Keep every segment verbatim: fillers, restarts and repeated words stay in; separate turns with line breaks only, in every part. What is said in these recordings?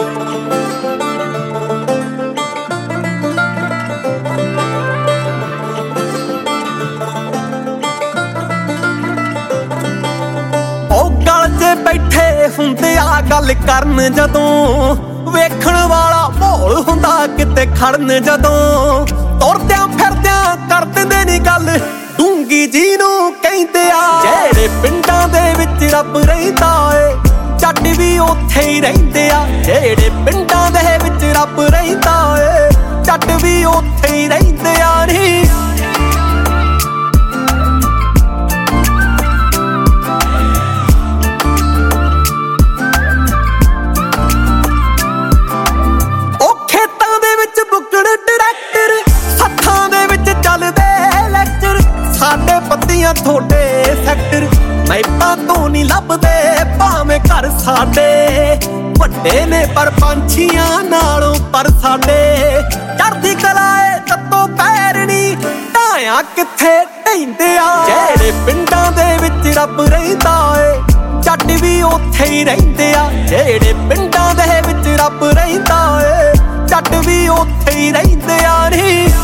बैठे हुंदे आ गल करन जदों वेखण वाला माहौल हुंदा किते खड़न जदों तुरदियां फिरदियां कर दिंदे नी गल डूंगी जी नूं कहिंदे आ जेड़े पिंडां दे विच रब रहिंदा ए जट भी उत्थे ही रहिंदे आ जेड़े पिंडां दे विच रब रहिंदा ए जट भी उत्थे ही रहिंदे आ नी थोड़े सैक्टर मैपां तो नहीं लभदे भावें घर साडे वड्डे ने पर पंछियां नालों पर साडे चढ़दी कलाए तत्तों पैरनी ढाया किथे ढहिंदे आ जेड़े पिंडां दे विच रब रहिंदा ए जट भी उत्थे ही रहिंदे आ जेड़े पिंडां दे विच रब रहिंदा ए जट भी उत्थे ही रहिंदे आ नी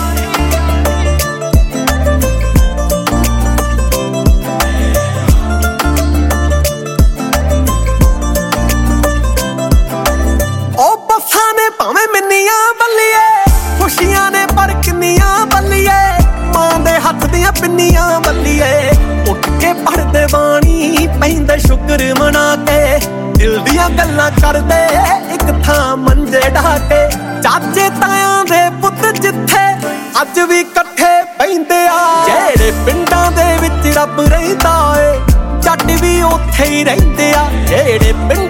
पिन्नियां बल्लिए उठ के पढ़दे बाणी पैंदे शुक्र मना के दिल दियां गल्लां करदे एक थां मंजे ढाके चाचे तायां दे पुत जिथे अज भी कट्ठे पैंदे आ जेड़े पिंडां दे विच रब रहिंदा ए जट भी उत्थे ही रहिंदे आ जेड़े